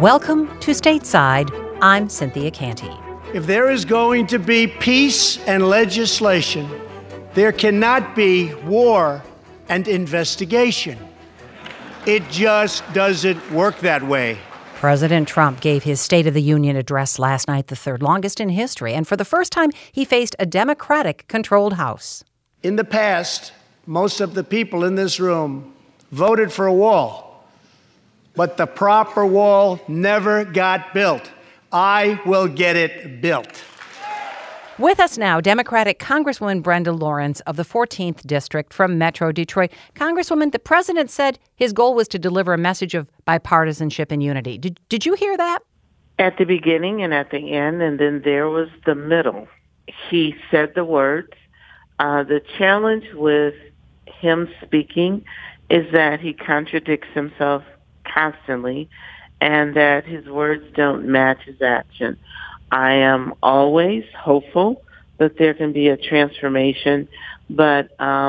Welcome to Stateside. I'm Cynthia Canty. If there is going to be peace and legislation, there cannot be war and investigation. It just doesn't work that way. President Trump gave his State of the Union address last night, the third longest in history, and for the first time, he faced a Democratic-controlled House. In the past, most of the people in this room voted for a wall, but the proper wall never got built. I will get it built. With us now, Democratic Congresswoman Brenda Lawrence of the 14th District from Metro Detroit. Congresswoman, the president said his goal was to deliver a message of bipartisanship and unity. Did you hear that? At the beginning and at the end, and then there was the middle. He said the words. The challenge with him speaking is that he contradicts himself constantly and that his words don't match his action. I am always hopeful that there can be a transformation, but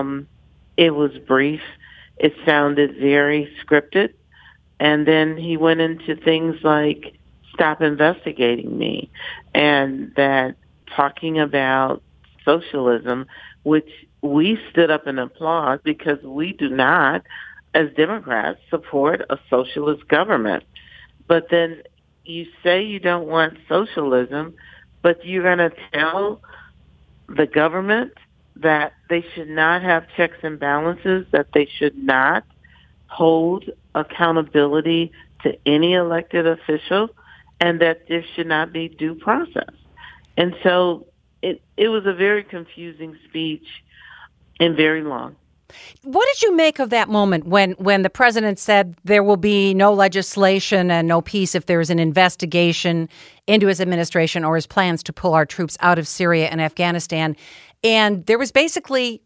it was brief. It sounded very scripted. And then he went into things like stop investigating me and that talking about socialism, which we stood up and applaud because we do not, as Democrats, support a socialist government. But then you say you don't want socialism, but you're going to tell the government that they should not have checks and balances, that they should not hold accountability to any elected official, and that there should not be due process. And so it was a very confusing speech and very long. What did you make of that moment when the president said there will be no legislation and no peace if there is an investigation into his administration or his plans to pull our troops out of Syria and Afghanistan? And there was basically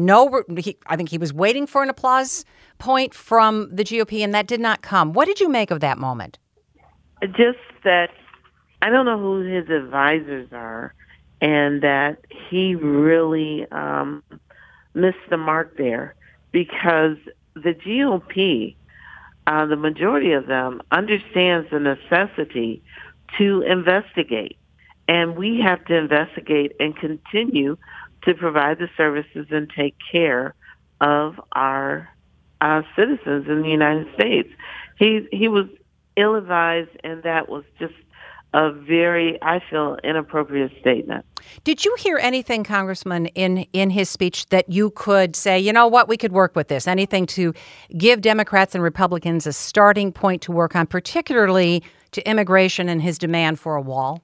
I think he was waiting for an applause point from the GOP, and that did not come. What did you make of that moment? Just that I don't know who his advisors are, and that he really missed the mark there, because the GOP, the majority of them, understands the necessity to investigate. And we have to investigate and continue to provide the services and take care of our citizens in the United States. He was ill-advised, and that was just a very, I feel, inappropriate statement. Did you hear anything, Congressman, in his speech that you could say, you know what, we could work with this? Anything to give Democrats and Republicans a starting point to work on, particularly to immigration and his demand for a wall?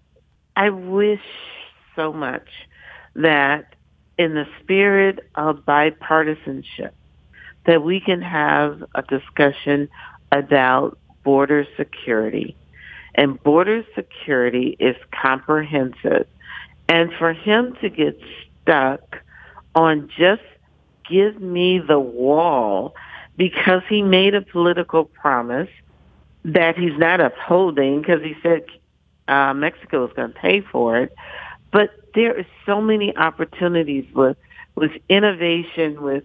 I wish so much that in the spirit of bipartisanship, that we can have a discussion about border security. And border security is comprehensive. And for him to get stuck on just give me the wall because he made a political promise that he's not upholding because he said Mexico is going to pay for it. But there is so many opportunities with innovation, with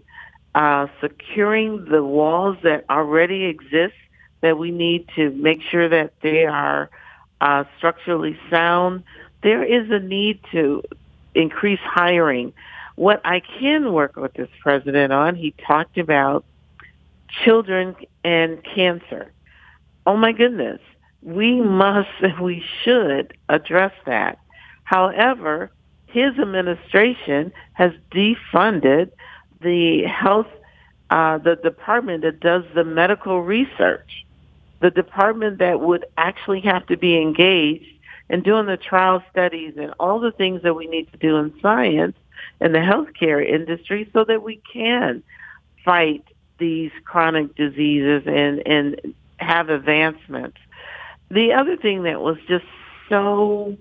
securing the walls that already exist, that we need to make sure that they are structurally sound. There is a need to increase hiring. What I can work with this president on, he talked about children and cancer. Oh my goodness, we must and we should address that. However, his administration has defunded the health, the department that does the medical research, the department that would actually have to be engaged in doing the trial studies and all the things that we need to do in science and the healthcare industry so that we can fight these chronic diseases and have advancements. The other thing that was just so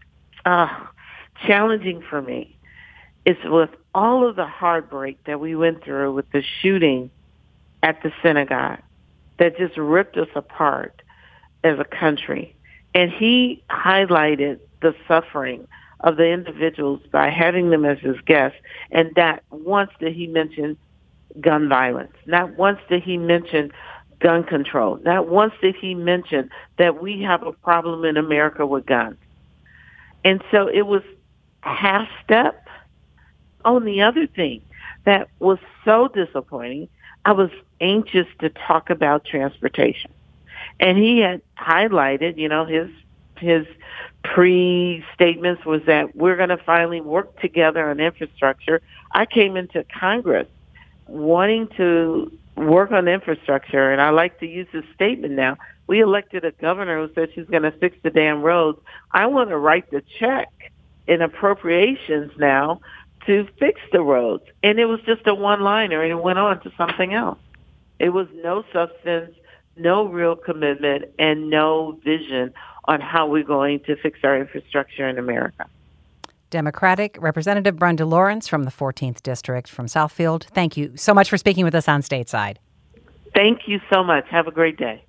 challenging for me is with all of the heartbreak that we went through with the shooting at the synagogue that just ripped us apart as a country. And he highlighted the suffering of the individuals by having them as his guests. And not once did he mention gun violence. Not once did he mention gun control. Not once did he mention that we have a problem in America with guns. And so it was half step. Oh, and the other thing that was so disappointing, I was anxious to talk about transportation. And he had highlighted, his pre-statements was that we're going to finally work together on infrastructure. I came into Congress wanting to work on infrastructure, and I like to use this statement now. We elected a governor who said she's going to fix the damn roads. I want to write the check in appropriations now to fix the roads. And it was just a one-liner, and it went on to something else. It was no substance, no real commitment, and no vision on how we're going to fix our infrastructure in America. Democratic Representative Brenda Lawrence from the 14th District from Southfield, thank you so much for speaking with us on Stateside. Thank you so much. Have a great day.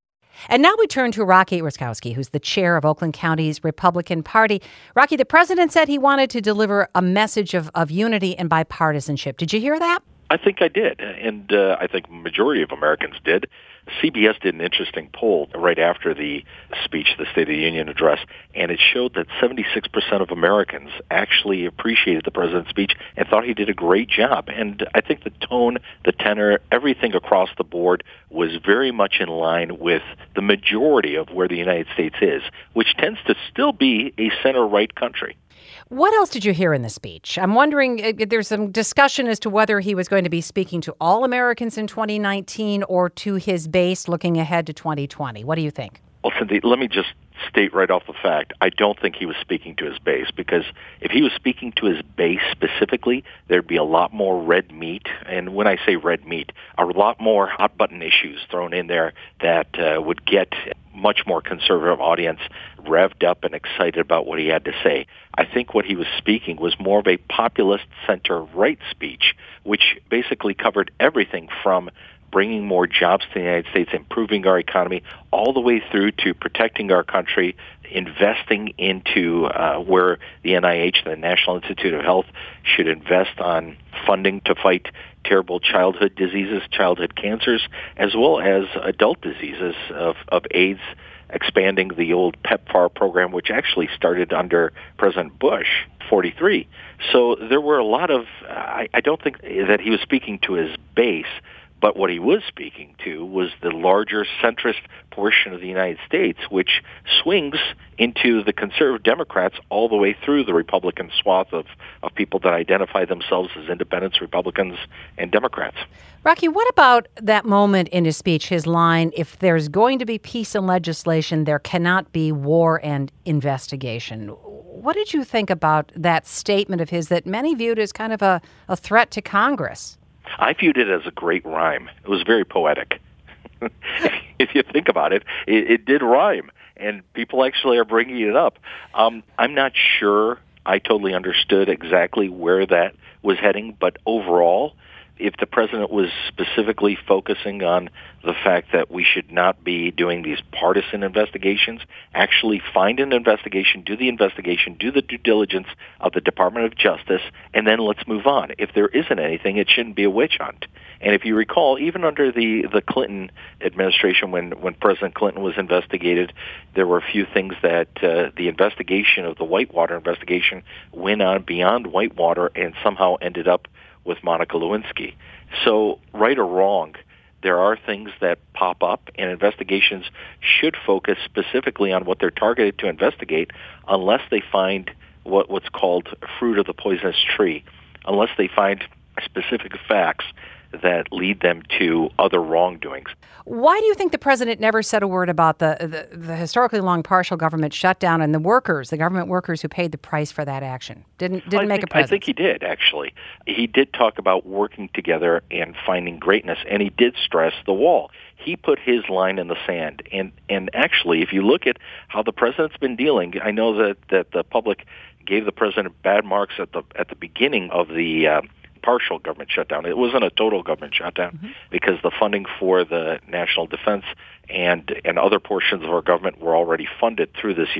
And now we turn to Rocky Rutkowski, who's the chair of Oakland County's Republican Party. Rocky, the president said he wanted to deliver a message of unity and bipartisanship. Did you hear that? I think I did, and I think the majority of Americans did. CBS did an interesting poll right after the speech, the State of the Union address, and it showed that 76% of Americans actually appreciated the president's speech and thought he did a great job. And I think the tone, the tenor, everything across the board was very much in line with the majority of where the United States is, which tends to still be a center-right country. What else did you hear in the speech? I'm wondering, there's some discussion as to whether he was going to be speaking to all Americans in 2019 or to his base looking ahead to 2020. What do you think? Well, Cindy, let me just state right off the fact, I don't think he was speaking to his base, because if he was speaking to his base specifically, there'd be a lot more red meat. And when I say red meat, a lot more hot-button issues thrown in there that would get much more conservative audience revved up and excited about what he had to say. I think what he was speaking was more of a populist center-right speech, which basically covered everything from bringing more jobs to the United States, improving our economy, all the way through to protecting our country, investing into where the NIH, the National Institute of Health, should invest on funding to fight terrible childhood diseases, childhood cancers, as well as adult diseases of AIDS, expanding the old PEPFAR program, which actually started under President Bush, 43. So there were a lot of, I don't think that he was speaking to his base, but what he was speaking to was the larger centrist portion of the United States, which swings into the conservative Democrats all the way through the Republican swath of people that identify themselves as independents, Republicans, and Democrats. Rocky, what about that moment in his speech, his line, if there's going to be peace and legislation, there cannot be war and investigation? What did you think about that statement of his that many viewed as kind of a threat to Congress? I viewed it as a great rhyme. It was very poetic. If you think about it, it did rhyme, and people actually are bringing it up. I'm not sure I totally understood exactly where that was heading, but overall, if the president was specifically focusing on the fact that we should not be doing these partisan investigations, actually find an investigation, do the due diligence of the Department of Justice, and then let's move on. If there isn't anything, it shouldn't be a witch hunt. And if you recall, even under the Clinton administration, when President Clinton was investigated, there were a few things that the investigation of the Whitewater investigation went on beyond Whitewater and somehow ended up with Monica Lewinsky. So, right or wrong, there are things that pop up, and investigations should focus specifically on what they're targeted to investigate, unless they find what's called fruit of the poisonous tree, unless they find specific facts that lead them to other wrongdoings. Why do you think the president never said a word about the historically long partial government shutdown and the government workers who paid the price for that action? Didn't make a presence? I think he did, actually. He did talk about working together and finding greatness, and he did stress the wall. He put his line in the sand. And actually, if you look at how the president's been dealing, I know that the public gave the president bad marks at the beginning of the partial government shutdown. It wasn't a total government shutdown because the funding for the national defense and other portions of our government were already funded through this year.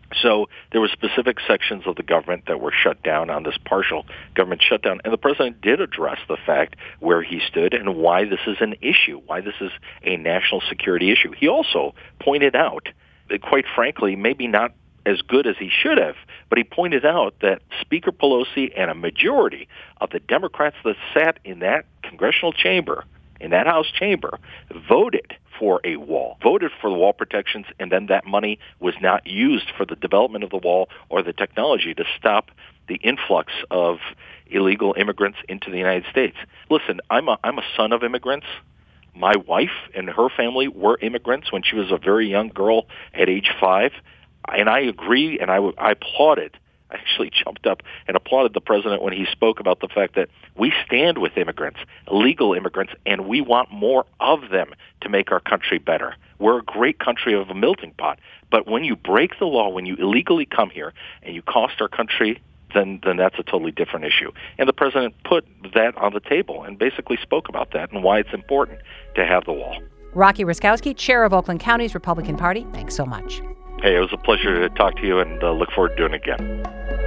So there were specific sections of the government that were shut down on this partial government shutdown, and the president did address the fact where he stood and why this is an issue, why this is a national security issue. He also pointed out that, quite frankly, maybe not as good as he should have, but he pointed out that Speaker Pelosi and a majority of the Democrats that sat in that congressional chamber, in that House chamber, voted for a wall, voted for the wall protections, and then that money was not used for the development of the wall or the technology to stop the influx of illegal immigrants into the United States. Listen, I'm a son of immigrants. My wife and her family were immigrants when she was a very young girl at age 5, and I agree, and I applauded. I actually jumped up and applauded the president when he spoke about the fact that we stand with immigrants, illegal immigrants, and we want more of them to make our country better. We're a great country of a melting pot. But when you break the law, when you illegally come here and you cost our country, then that's a totally different issue. And the president put that on the table and basically spoke about that and why it's important to have the wall. Rocky Ruskowski, chair of Oakland County's Republican Party, thanks so much. Hey, it was a pleasure to talk to you, and look forward to doing it again.